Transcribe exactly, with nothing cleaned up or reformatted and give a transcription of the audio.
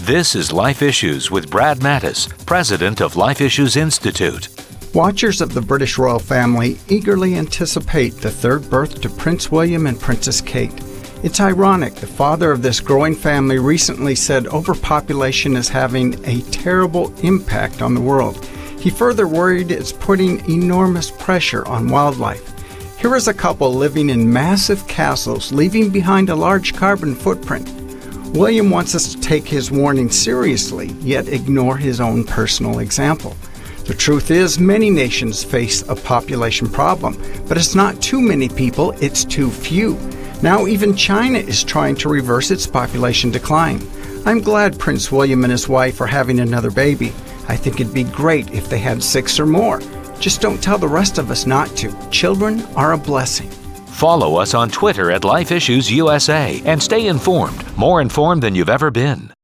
This is Life Issues with Brad Mattis, president of Life Issues Institute. Watchers of the British royal family eagerly anticipate the third birth to Prince William and Princess Kate. It's ironic, the father of this growing family recently said overpopulation is having a terrible impact on the world. He further worried it's putting enormous pressure on wildlife. Here is a couple living in massive castles, leaving behind a large carbon footprint. William wants us to take his warning seriously, yet ignore his own personal example. The truth is, many nations face a population problem, but it's not too many people, it's too few. Now even China is trying to reverse its population decline. I'm glad Prince William and his wife are having another baby. I think it'd be great if they had six or more. Just don't tell the rest of us not to. Children are a blessing. Follow us on Twitter at Life Issues U S A and stay informed, more informed than you've ever been.